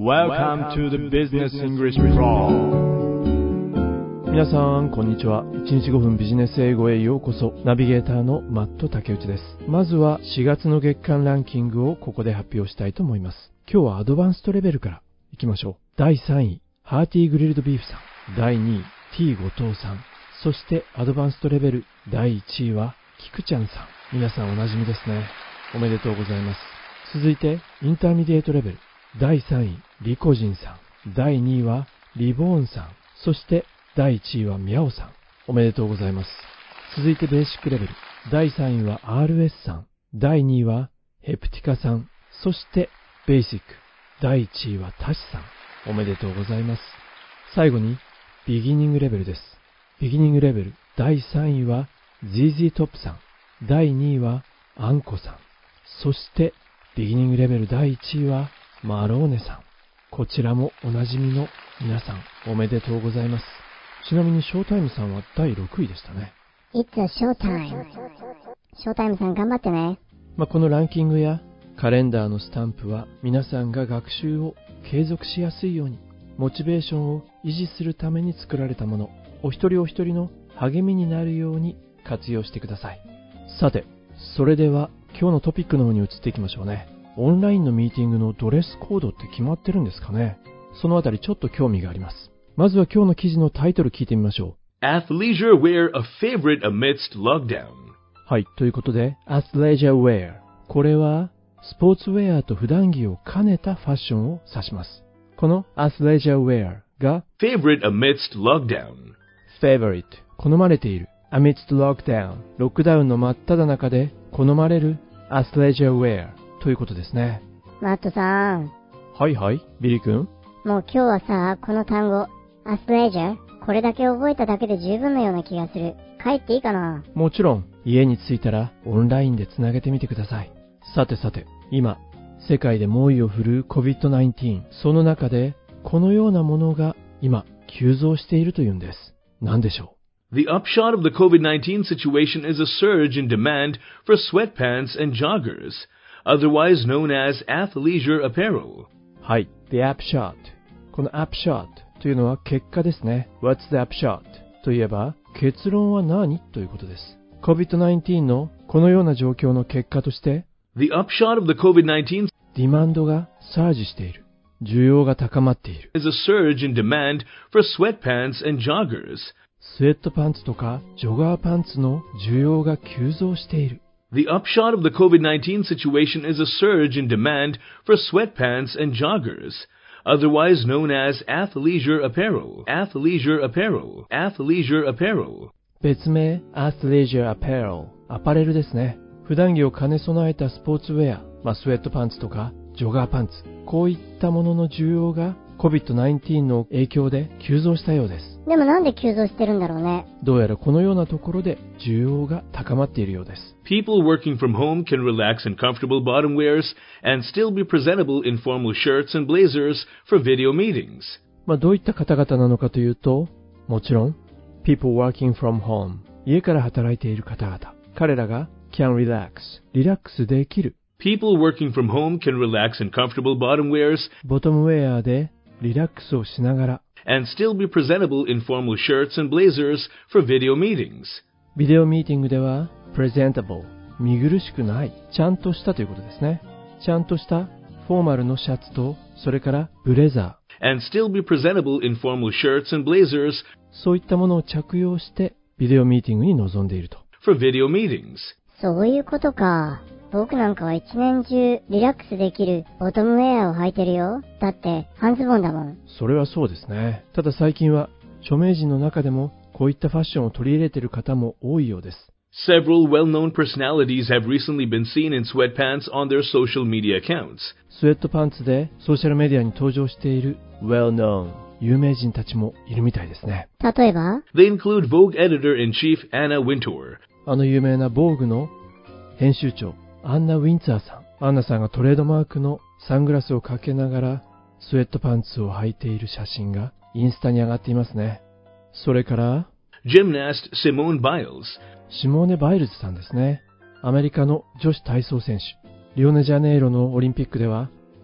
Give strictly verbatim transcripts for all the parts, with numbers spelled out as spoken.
Welcome to the Business English Pro。 皆さんこんにちは。いちにちごふんビジネス英語へようこそ。ナビゲーターのマット竹内です。まずはしがつの月間ランキングをここで発表したいと思います。今日はアドバンストレベルからいきましょう。だいさんいハーティーグリルドビーフさん、だいにい T 後藤さん、そしてアドバンストレベルだいいちいはキクちゃんさん。皆さんおなじみですね。おめでとうございます。続いてインターミディエートレベルだいさんいリコジンさん、だいにいはリボーンさん、そしてだいいちいはミャオさん。おめでとうございます。続いてベーシックレベルだいさんいは アールエス さん、だいにいはヘプティカさん、そしてベーシックだいいちいはタシさん。おめでとうございます。最後にビギニングレベルです。ビギニングレベルだいさんいは ゼーゼー トップさん、だいにいはアンコさん、そしてビギニングレベルだいいちいはマローネさん。こちらもおなじみの皆さんおめでとうございます。ちなみにショータイムさんはだいろくいでしたね。 It's a showtime。 ショータイムさん頑張ってね。 まあ、このランキングやカレンダーのスタンプは皆さんが学習を継続しやすいようにモチベーションを維持するために作られたもの。お一人お一人の励みになるように活用してください。さて、それでは今日のトピックの方に移っていきましょうね。オンラインのミーティングのドレスコードって決まってるんですかね。そのあたりちょっと興味があります。まずは今日の記事のタイトル聞いてみましょう。Athleisure wear a favorite amidst lockdown。 はい、ということで Athleisure wear、 これはスポーツウェアと普段着を兼ねたファッションを指します。この Athleisure wear が favorite amidst lockdown、 favorite 好まれている、 amidst lockdown ロックダウンの真っ只中で好まれる Athleisure wearということですね。 マットさん。 はいはい、ビリ君。 もう今日はさ、この単語、アスレジャー、これだけ覚えただけで十分のような気がする。帰っていいかな？ もちろん、家に着いたらオンラインでつなげてみてください。さてさて、今、世界で猛威を振るう コビッドナインティーン、その中で、このようなものが今、急増しているというんです。何でしょう？ The upshot of the コビッドナインティーン situation is a surge in demand for sweatpants and joggers.Otherwise known as athleisure apparel. はい、the upshot。この upshot というのは結果ですね。What's the upshot? といえば、結論は何ということです。コビッドナインティーン のこのような状況の結果として、 The upshot of the コビッドナインティーンディマンドがサージしている。需要が高まっている。 is a surge in demand for sweatpants and joggers. スウェットパンツとかジョガーパンツの需要が急増している。 The upshot of the コビッドナインティーン situation is a surge in demand for sweatpants and joggers, otherwise known as athleisure apparel. Athleisure apparel. Athleisure apparel. 別名 athleisure apparel、 アパレルですね。普段着を兼ね備えたスポーツウェア、まあ、スウェットパンツとかジョガーパンツ、こういったものの需要が コビッドナインティーン の影響で急増したようです。 でもなんで急増してるんだろうね。 どうやらこのようなところで需要が高まっているようです。 People working from home can relax in comfortable bottom wears and still be presentable in formal shirts and blazers for video meetings. まあどういった方々なのかというと、もちろん People working from home、 家から働いている方々、彼らが can relax、 リラックスできる。 People working from home can relax in comfortable bottom wears、 ボトムウェアでリラックスをしながら and still be presentable in formal shirts and blazers for video meetings. ビデオミーティングでは presentable、 見苦しくない、ちゃんとしたということですね。ちゃんとしたフォーマルのシャツと、それからブレザー and still be presentable in formal shirts and blazers、 そういったものを着用してビデオミーティングに臨んでいると。 for video meetings。 そういうことか。僕なんかは一年中リラックスできるボトムウェアを履いてるよ。だって半ズボンだもん。 それはそうですね。ただ最近は著名人の中でもこういったファッションを取り入れている方も多いようです。 Several well-known personalities have recently been seen in sweatpants on their social media accounts. スウェットパンツでソーシャルメディアに登場している well-known 有名人たちもいるみたいですね。 例えば They include Vogue editor-in-chief Anna Wintour。 あの有名な Vogue の編集長アンナ・ウィンツァーさん。アンナさんがトレードマークのサングラスをかけながらスウェットパンツを履いている写真がインスタに上がっていますね。それから Gymnast Simone Biles。 シモーネ・バイルズさんですね。アメリカの女子体操選手。リオネジャネイロのオリンピックでは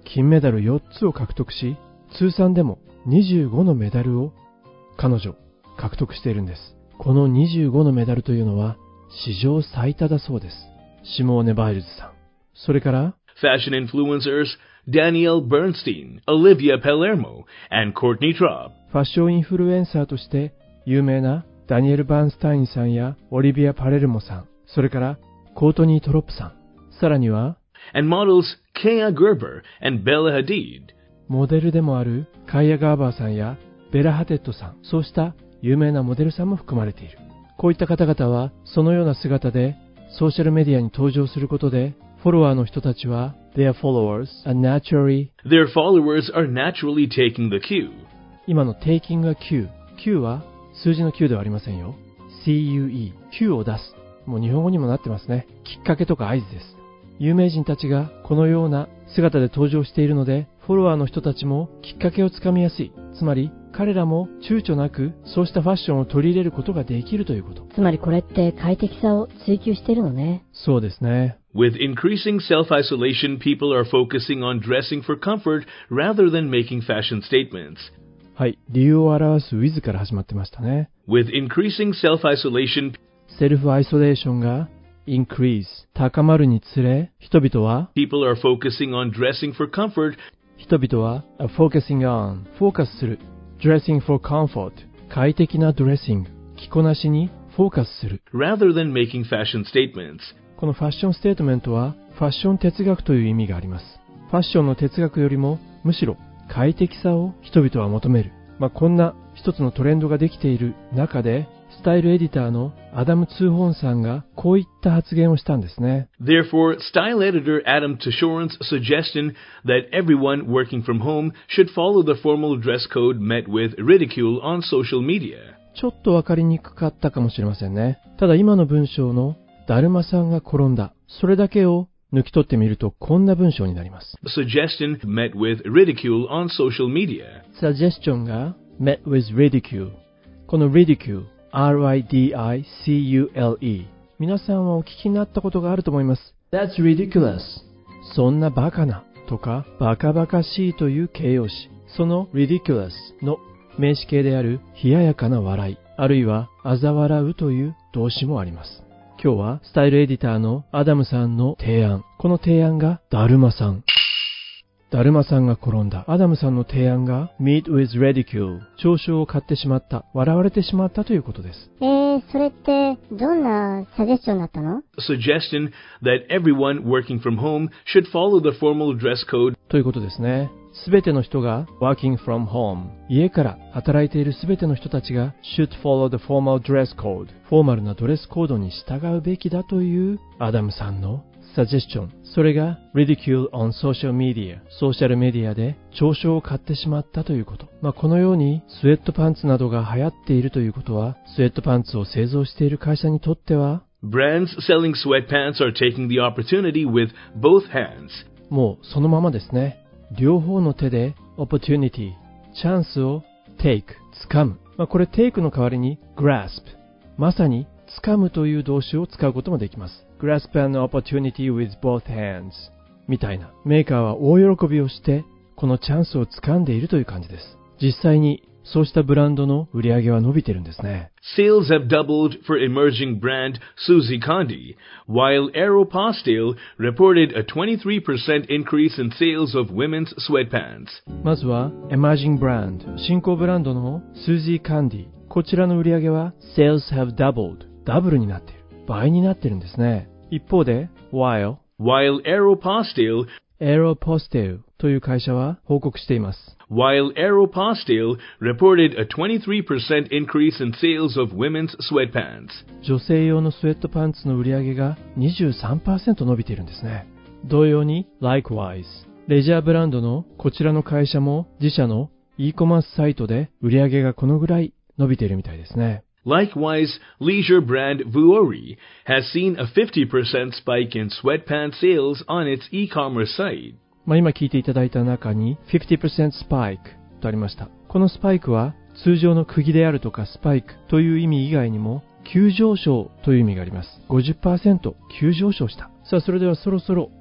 金メダルよっつを獲得し、通算でもにじゅうごのメダルを彼女獲得しているんです。このにじゅうごのメダルというのは史上最多だそうです。シモーネ・バイルズさん。それから、 Fashion influencers Danielle Bernstein, Olivia Palermo, and Courtney Traub。 ファッションインフルエンサーとして有名なダニエル・バーンスタインさんやオリビア・パレルモさん、それからコートニー・トロップさん、さらには and models Kaya Gerber and Bella Hadid。 モデルでもあるカイア・ガーバーさんやベラ・ハテッドさん、そうした有名なモデルさんも含まれている。こういった方々はそのような姿でソーシャルメディアに登場することで、フォロワーの人たちは Their followers are naturally Their followers are naturally taking the cue。 今の taking a cue。cue は数字の Q ではありませんよ。シーユーイー。Q を出す。もう日本語にもなってますね。きっかけとか合図です。有名人たちがこのような姿で登場しているので、フォロワーの人たちもきっかけをつかみやすい。つまり、彼らも躊躇なくそうしたファッションを取り入れることができるということ。 つまりこれって快適さを追求しているのね。 そうですね。 With increasing self-isolation, people are focusing on dressing for comfort rather than making fashion statements。 はい、理由を表す with から始まってましたね。 With increasing self-isolation, セルフアイソレーションが increase 高まるにつれ、人々は people are focusing on dressing for comfort 人々は are focusing on フォーカスする dressing for comfort 快適なドレッシング着こなしにフォーカスする rather than making fashion statements。 このファッションステートメントはファッション哲学という意味があります。ファッションの哲学よりもむしろ快適さを人々は求める。まあ、こんな一つのトレンドができている中で、スタイルエディターのアダム・ツーホンさんがこういった発言をしたんですね。 Therefore, style editor Adam Tushorn's suggestion that everyone working from home should follow the formal dress code met with ridicule on social media。 ちょっとわかりにくかったかもしれませんね。ただ今の文章のだるまさんが転んだ。それだけを抜き取ってみるとこんな文章になります。 Suggestion met with ridicule on social media。 Suggestion が met with ridicule。この ridicule、アールアイディーアイシーユーエルイー。皆さんはお聞きになったことがあると思います。That's ridiculous。そんなバカなとかバカバカしいという形容詞。その ridiculous の名詞形である冷ややかな笑い、あるいは嘲笑うという動詞もあります。今日はスタイルエディターのアダムさんの提案。この提案がだるまさん。だるまさんが転んだ。アダムさんの提案が meet with ridicule。嘲笑を買ってしまった。笑われてしまったということです。 えー、それってどんなサジェスチョンだったの？ Suggestion that everyone working from home should follow the formal dress code ということですね。すべての人が working from home 家から働いているすべての人たちが should follow the formal dress code フォーマルなドレスコードに従うべきだというアダムさんのサジェスチョン。それが ridicule on social media ソーシャルメディアで嘲笑を買ってしまったということ。まあ、このようにスウェットパンツなどが流行っているということはスウェットパンツを製造している会社にとっては Brands selling sweatpants are taking the opportunity with both hands。 もうそのままですね。両方の手で opportunity チャンスを take 掴む、まあ、これ take の代わりに grasp まさに掴むという動詞を使うこともできます。 grasp an opportunity with both hands みたいな。メーカーは大喜びをしてこのチャンスを掴んでいるという感じです。実際にそうしたブランドの売り上げは伸びてるんですね。 Sales have doubled for emerging brand Suzy Kondi, while Aeropostale reported a twenty-three percent increase in sales of women's sweatpants。 まずは Emerging Brand 新興ブランドの Suzy Kondi。こちらの売り上げは Sales have doubled ダブルになっている。倍になってるんですね。一方で While While Aeropostale Aeropostale という会社は報告しています。 While Aeropostale reported a twenty-three percent increase in sales of women's sweatpants。 女性用のスウェットパンツの売り上げが にじゅうさんパーセント 伸びているんですね。同様に Likewise レジャーブランドのこちらの会社も自社の e コマースサイトで売り上げがこのぐらい伸びているみたいですね。 Likewise, leisure brand Vuori has seen a fifty percent spike in sweatpants sales on its e-commerce site。 まあ、今聞いていただいた中に fifty percent spike とありました。このスパイクは通常の釘であるとかスパイクという意味以外にも急上昇という意味があります。ごじゅっパーセント 急上昇した。さあそれではそろそろ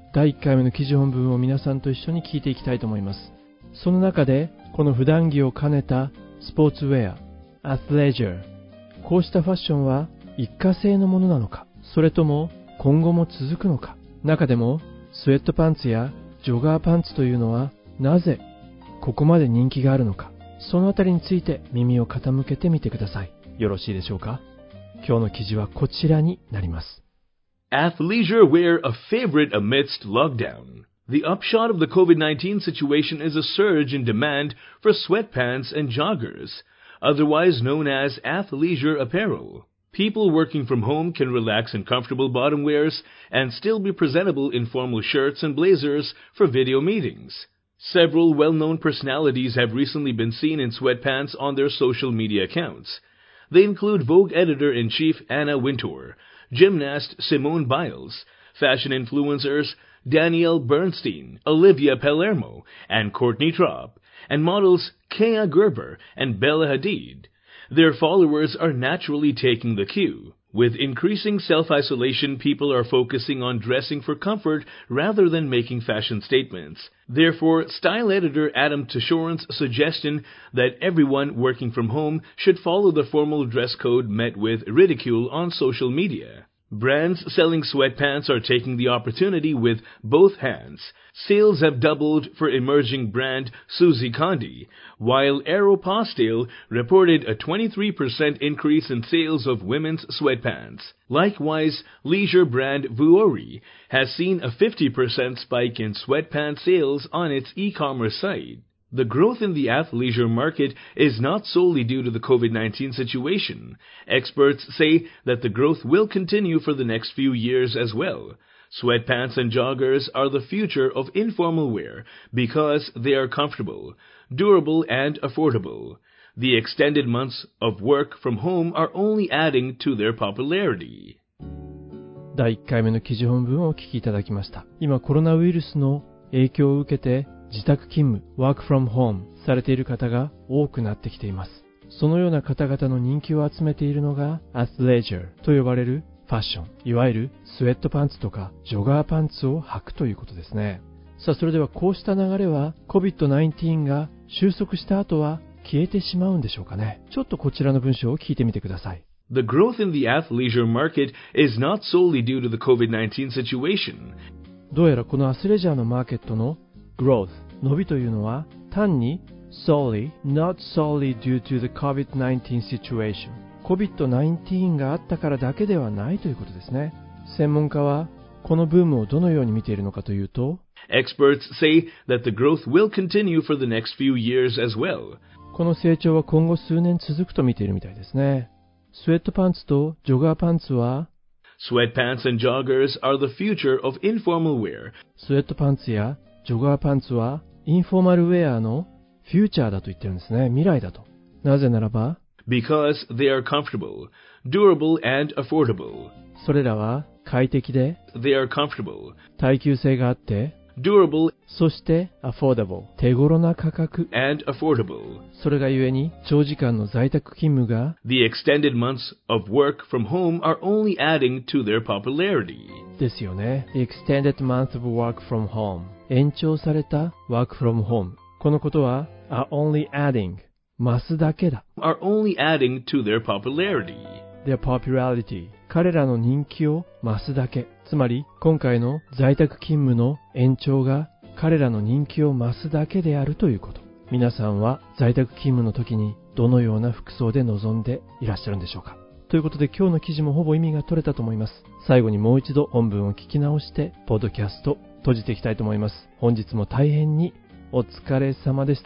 だいいっかいめの記事本文を皆さんと一緒に聞いていきたいと思います。その中でこの普段着を兼ねたスポーツウェア、アスレジャー、こうしたファッションは一過性のものなのか、それとも今後も続くのか。中でもスウェットパンツやジョガーパンツというのはなぜここまで人気があるのか、そのあたりについて耳を傾けてみてください。よろしいでしょうか。今日の記事はこちらになります。 Athleisure wear a favorite amidst lockdown. The upshot of the COVID nineteen situation is a surge in demand for sweatpants and joggers, otherwise known as athleisure apparel. People working from home can relax in comfortable bottom wears and still be presentable in formal shirts and blazers for video meetings. Several well-known personalities have recently been seen in sweatpants on their social media accounts. They include Vogue editor-in-chief Anna Wintour, gymnast Simone Biles, fashion influencers Danielle Bernstein, Olivia Palermo, and Courtney Traub, and models Kea Gerber and Bella Hadid. Their followers are naturally taking the cue. With increasing self-isolation, people are focusing on dressing for comfort rather than making fashion statements. Therefore, style editor Adam Tishoran's suggestion that everyone working from home should follow the formal dress code met with ridicule on social media. Brands selling sweatpants are taking the opportunity with both hands. Sales have doubled for emerging brand Suzy Kondi, while Aeropostale reported a twenty-three percent increase in sales of women's sweatpants. Likewise, leisure brand Vuori has seen a fifty percent spike in sweatpants sales on its e-commerce site. The growth in the athleisure market is not solely due to the COVID nineteen situation. Experts say that the growth will continue for the next few years as well. Sweatpants and joggers are the future of informal wear because they are comfortable, durable, and affordable. The extended months of work from home are only adding to their popularity. だいいっかいめの記事本文をお聞きいただきました。今コロナウイルスの影響を受けて自宅勤務、work from home されている方が多くなってきています。そのような方々の人気を集めているのが athleisure と呼ばれるファッション、いわゆるスウェットパンツとかジョガーパンツを履くということですね。さあ、それではこうした流れは コビッドナインティーン が収束した後は消えてしまうんでしょうかね。ちょっとこちらの文章を聞いてみてください。 The growth in the athleisure market is not solely due to the COVID nineteen situation. どうやらこのアスレジャーのマーケットの growth 伸びというのは単に solely, not solely due to the コビッドナインティーン situation コビッドナインティーン があったからだけではないということですね。専門家はこのブームをどのように見ているのかというと Experts say that the growth will continue for the next few years as well. この成長は今後数年続くと見ているみたいですね。スウェットパンツとジョガーパンツは Sweatpants and joggers are the future of informal wear. スウェットパンツやジョガーパンツはインフォーマルウェアのフューチャーだと言ってるんですね。未来だと。なぜならば Because they are comfortable, durable, and affordable. それらは快適で They are comfortable, 耐久性があって durable, そして affordable 手頃な価格 and affordable. それがゆえに長時間の在宅勤務が The extended months of work from home are only adding to their popularity. ですよね。The extended month of work from home 延長された work from home このことは are only adding 増すだけだ Are only adding to their popularity. their popularity 彼らの人気を増すだけ。つまり今回の在宅勤務の延長が彼らの人気を増すだけであるということ。皆さんは在宅勤務の時にどのような服装で臨んでいらっしゃるんでしょうか。ということで今日の記事もほぼ意味が取れたと思います。最後にもう一度本文を聞き直してポッドキャスト閉じていきたいと思います。本日も大変にお疲れ様でした。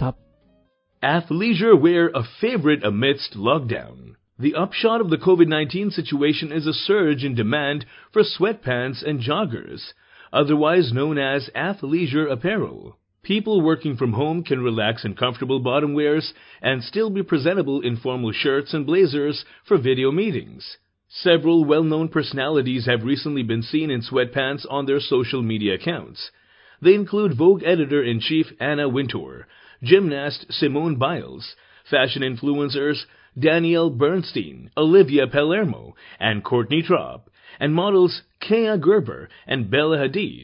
Athleisure wear a favorite amidst lockdown. The upshot of the COVID nineteen situation is a surge in demand for sweatpants and joggers, otherwise known as athleisure apparel. People working from home can relax in comfortable bottom wears and still be presentable in formal shirts and blazers for video meetings. Several well-known personalities have recently been seen in sweatpants on their social media accounts. They include Vogue editor-in-chief Anna Wintour, gymnast Simone Biles, fashion influencers Danielle Bernstein, Olivia Palermo, and Courtney Traub, and models Kea Gerber and Bella Hadid.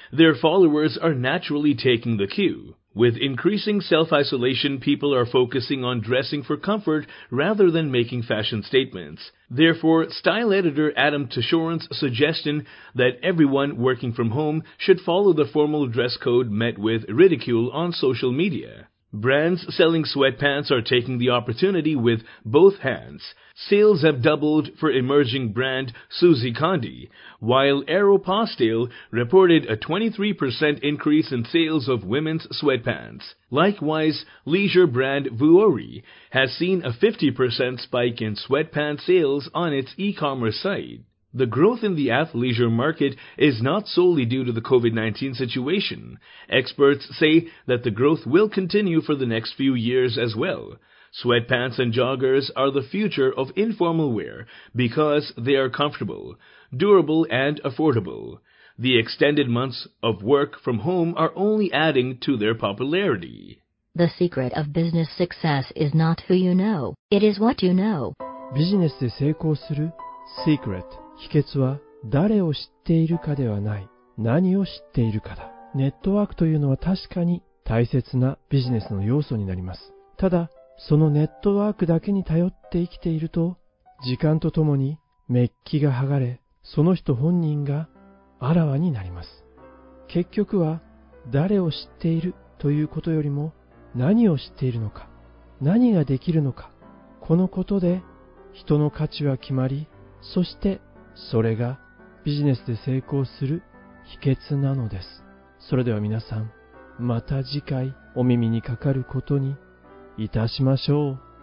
Their followers are naturally taking the cue. With increasing self-isolation, people are focusing on dressing for comfort rather than making fashion statements. Therefore, style editor Adam Tashoran's suggestion that everyone working from home should follow the formal dress code met with ridicule on social media. Brands selling sweatpants are taking the opportunity with both hands. Sales have doubled for emerging brand Suzy Kondi, while Aeropostale reported a twenty-three percent increase in sales of women's sweatpants. Likewise, leisure brand Vuori has seen a fifty percent spike in sweatpants sales on its e-commerce site. The growth in the athleisure market is not solely due to the COVID nineteen situation. Experts say that the growth will continue for the next few years as well. Sweatpants and joggers are the future of informal wear because they are comfortable, durable, and affordable. The extended months of work from home are only adding to their popularity. The secret of business success is not who you know, it is what you know. ビジネスで成功する Secret 秘訣は誰を知っているかではない、何を知っているかだ。ネットワークというのは確かに大切なビジネスの要素になります。ただ、そのネットワークだけに頼って生きていると、時間とともにメッキが剥がれ、その人本人があらわになります。結局は誰を知っているということよりも、何を知っているのか、何ができるのか、このことで人の価値は決まり、そしてそれがビジネスで成功する秘訣なのです。それでは皆さん、また次回お耳にかかることにいたしましょう。